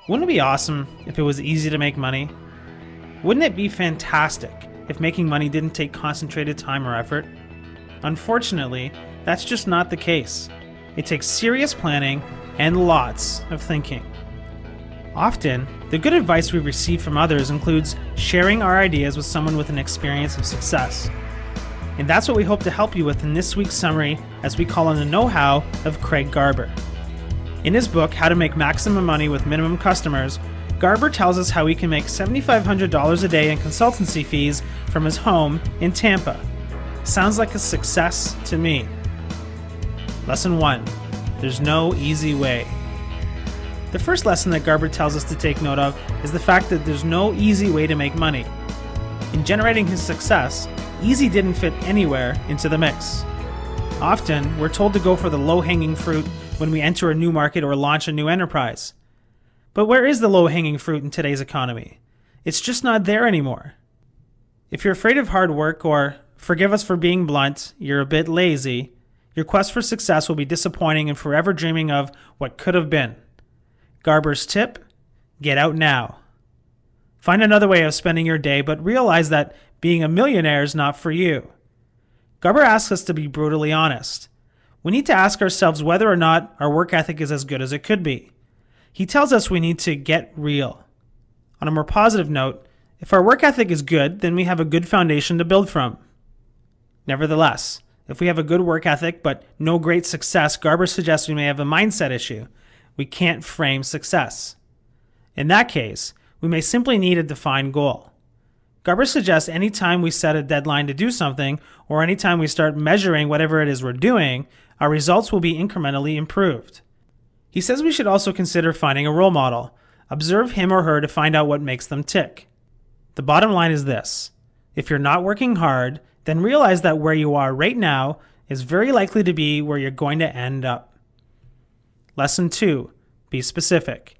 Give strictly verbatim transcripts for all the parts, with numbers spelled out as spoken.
Wouldn't it be awesome if it was easy to make money? Wouldn't it be fantastic if making money didn't take concentrated time or effort? Unfortunately, that's just not the case. It takes serious planning and lots of thinking. Often, the good advice we receive from others includes sharing our ideas with someone with an experience of success. And that's what we hope to help you with in this week's summary as we call on the know-how of Craig Garber. In his book, How to Make Maximum Money with Minimum Customers, Garber tells us how he can make seven thousand five hundred dollars a day in consultancy fees from his home in Tampa. Sounds like a success to me. Lesson one. There's no easy way. The first lesson that Garber tells us to take note of is the fact that there's no easy way to make money. In generating his success, easy didn't fit anywhere into the mix. Often, we're told to go for the low-hanging fruit when we enter a new market or launch a new enterprise. But where is the low-hanging fruit in today's economy? It's just not there anymore. If you're afraid of hard work or, forgive us for being blunt, you're a bit lazy, your quest for success will be disappointing and forever dreaming of what could have been. Garber's tip: get out now. Find another way of spending your day, but realize that being a millionaire is not for you. Garber asks us to be brutally honest. We need to ask ourselves whether or not our work ethic is as good as it could be. He tells us we need to get real. On a more positive note, if our work ethic is good, then we have a good foundation to build from. Nevertheless, if we have a good work ethic but no great success, Garber suggests we may have a mindset issue. We can't frame success. In that case, we may simply need a defined goal. Garber suggests anytime we set a deadline to do something, or anytime we start measuring whatever it is we're doing, our results will be incrementally improved. He says we should also consider finding a role model. Observe him or her to find out what makes them tick. The bottom line is this: if you're not working hard, then realize that where you are right now is very likely to be where you're going to end up. Lesson two, be specific.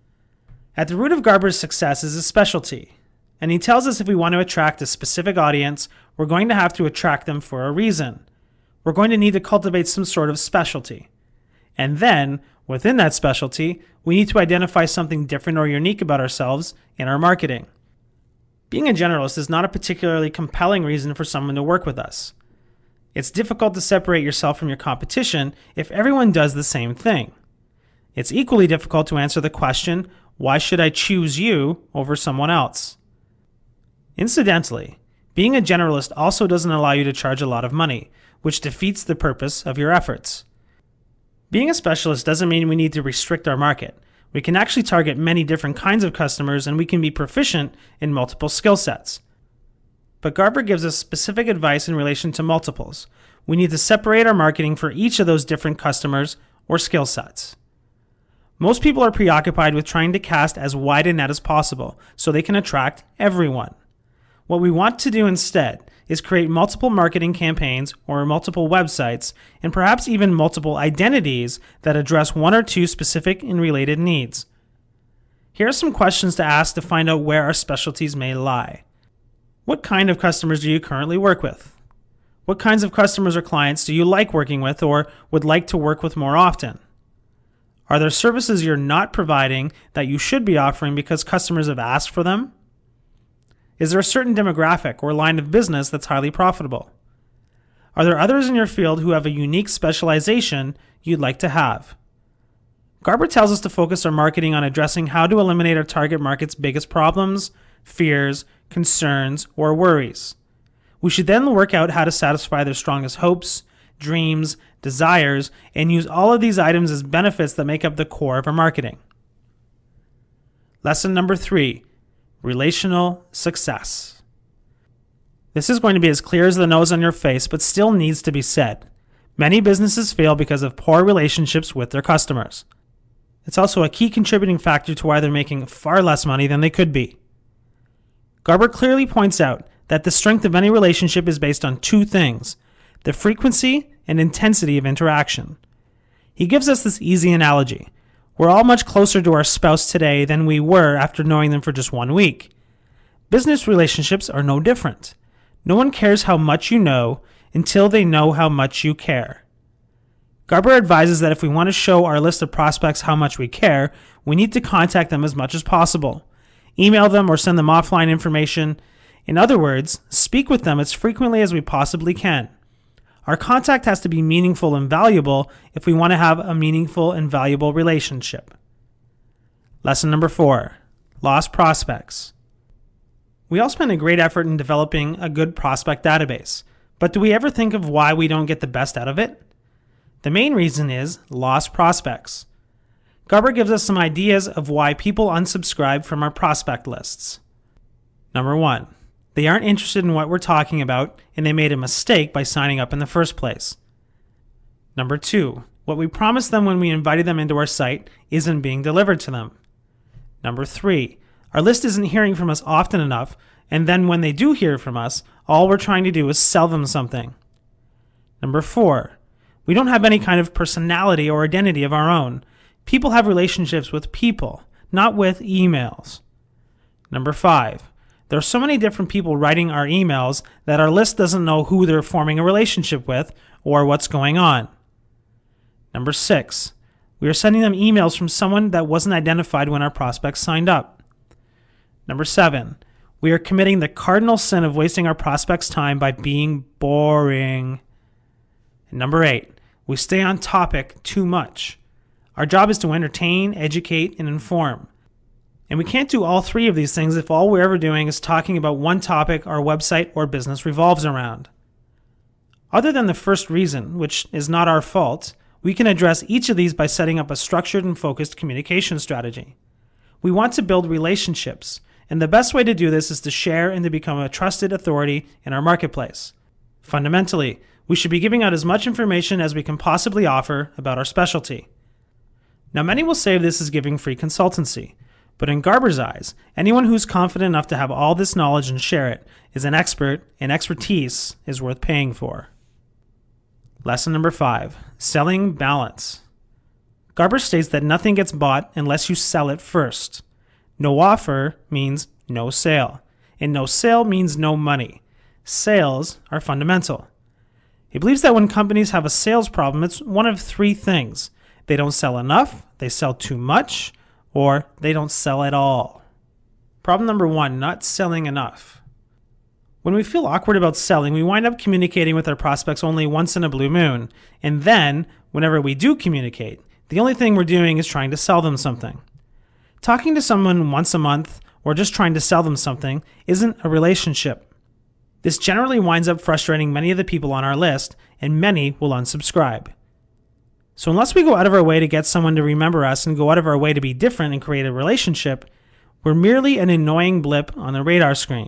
At the root of Garber's success is his specialty. And he tells us if we want to attract a specific audience, we're going to have to attract them for a reason. We're going to need to cultivate some sort of specialty. And then, within that specialty, we need to identify something different or unique about ourselves in our marketing. Being a generalist is not a particularly compelling reason for someone to work with us. It's difficult to separate yourself from your competition if everyone does the same thing. It's equally difficult to answer the question, why should I choose you over someone else? Incidentally, being a generalist also doesn't allow you to charge a lot of money, which defeats the purpose of your efforts. Being a specialist doesn't mean we need to restrict our market. We can actually target many different kinds of customers, and we can be proficient in multiple skill sets. But Garber gives us specific advice in relation to multiples. We need to separate our marketing for each of those different customers or skill sets. Most people are preoccupied with trying to cast as wide a net as possible so they can attract everyone. What we want to do instead is create multiple marketing campaigns or multiple websites and perhaps even multiple identities that address one or two specific and related needs. Here are some questions to ask to find out where our specialties may lie. What kind of customers do you currently work with? What kinds of customers or clients do you like working with or would like to work with more often? Are there services you're not providing that you should be offering because customers have asked for them? Is there a certain demographic or line of business that's highly profitable? Are there others in your field who have a unique specialization you'd like to have? Garber tells us to focus our marketing on addressing how to eliminate our target market's biggest problems, fears, concerns, or worries. We should then work out how to satisfy their strongest hopes, dreams, desires, and use all of these items as benefits that make up the core of our marketing. Lesson number three. Relational success. This is going to be as clear as the nose on your face, but still needs to be said. Many businesses fail because of poor relationships with their customers. It's also a key contributing factor to why they're making far less money than they could be. Garber clearly points out that the strength of any relationship is based on two things: the frequency and intensity of interaction. He gives us this easy analogy. We're all much closer to our spouse today than we were after knowing them for just one week. Business relationships are no different. No one cares how much you know until they know how much you care. Garber advises that if we want to show our list of prospects how much we care, we need to contact them as much as possible. Email them or send them offline information. In other words, speak with them as frequently as we possibly can. Our contact has to be meaningful and valuable if we want to have a meaningful and valuable relationship. Lesson number four, lost prospects. We all spend a great effort in developing a good prospect database, but do we ever think of why we don't get the best out of it? The main reason is lost prospects. Garber gives us some ideas of why people unsubscribe from our prospect lists. Number one, they aren't interested in what we're talking about and they made a mistake by signing up in the first place. Number two, what we promised them when we invited them into our site isn't being delivered to them. Number three, our list isn't hearing from us often enough, and then when they do hear from us, all we're trying to do is sell them something. Number four, we don't have any kind of personality or identity of our own. People have relationships with people, not with emails. Number five, there are so many different people writing our emails that our list doesn't know who they're forming a relationship with or what's going on. Number six, we are sending them emails from someone that wasn't identified when our prospects signed up. Number seven, we are committing the cardinal sin of wasting our prospects' time by being boring. And number eight, we stay on topic too much. Our job is to entertain, educate, and inform. And we can't do all three of these things if all we're ever doing is talking about one topic our website or business revolves around. Other than the first reason, which is not our fault, we can address each of these by setting up a structured and focused communication strategy. We want to build relationships, and the best way to do this is to share and to become a trusted authority in our marketplace. Fundamentally, we should be giving out as much information as we can possibly offer about our specialty. Now, many will say this is giving free consultancy, but in Garber's eyes, anyone who's confident enough to have all this knowledge and share it is an expert, and expertise is worth paying for. Lesson number five, selling balance. Garber states that nothing gets bought unless you sell it first. No offer means no sale, and no sale means no money. Sales are fundamental. He believes that when companies have a sales problem, it's one of three things. They don't sell enough, they sell too much, or they don't sell at all. Problem number one, not selling enough. When we feel awkward about selling, we wind up communicating with our prospects only once in a blue moon, and then, whenever we do communicate, the only thing we're doing is trying to sell them something. Talking to someone once a month, or just trying to sell them something, isn't a relationship. This generally winds up frustrating many of the people on our list, and many will unsubscribe. So unless we go out of our way to get someone to remember us and go out of our way to be different and create a relationship, we're merely an annoying blip on the radar screen.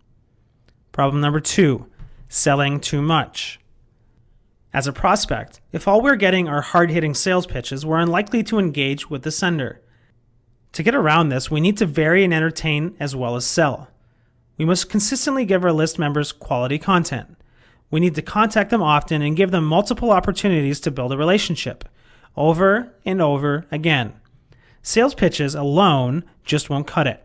Problem number two, selling too much. As a prospect, if all we're getting are hard-hitting sales pitches, we're unlikely to engage with the sender. To get around this, we need to vary and entertain as well as sell. We must consistently give our list members quality content. We need to contact them often and give them multiple opportunities to build a relationship, over and over again. Sales pitches alone just won't cut it.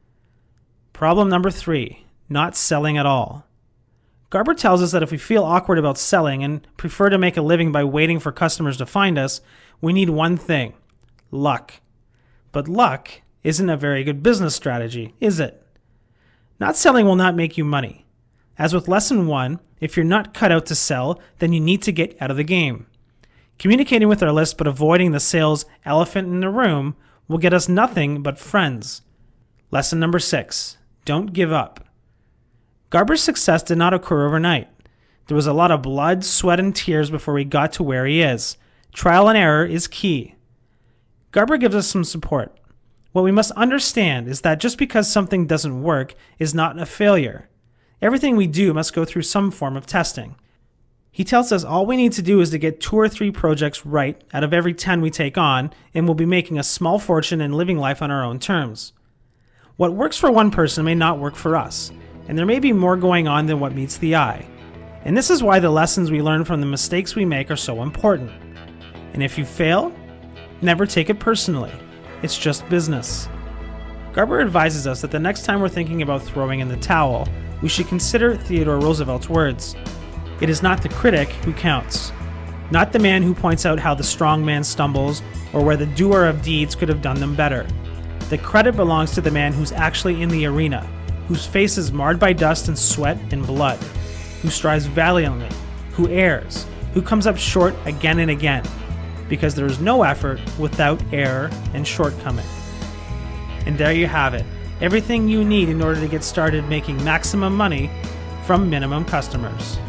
Problem number three, not selling at all. Garber tells us that if we feel awkward about selling and prefer to make a living by waiting for customers to find us, we need one thing, luck. But luck isn't a very good business strategy, is it? Not selling will not make you money. As with lesson one, if you're not cut out to sell, then you need to get out of the game. Communicating with our list but avoiding the sales elephant in the room will get us nothing but friends. Lesson number six, don't give up. Garber's success did not occur overnight. There was a lot of blood, sweat, and tears before he got to where he is. Trial and error is key. Garber gives us some support. What we must understand is that just because something doesn't work is not a failure. Everything we do must go through some form of testing. He tells us all we need to do is to get two or three projects right out of every ten we take on, and we'll be making a small fortune and living life on our own terms. What works for one person may not work for us, and there may be more going on than what meets the eye. And this is why the lessons we learn from the mistakes we make are so important. And if you fail, never take it personally. It's just business. Garber advises us that the next time we're thinking about throwing in the towel, we should consider Theodore Roosevelt's words. It is not the critic who counts. Not the man who points out how the strong man stumbles or where the doer of deeds could have done them better. The credit belongs to the man who's actually in the arena, whose face is marred by dust and sweat and blood, who strives valiantly, who errs, who comes up short again and again, because there is no effort without error and shortcoming. And there you have it, everything you need in order to get started making maximum money from minimum customers.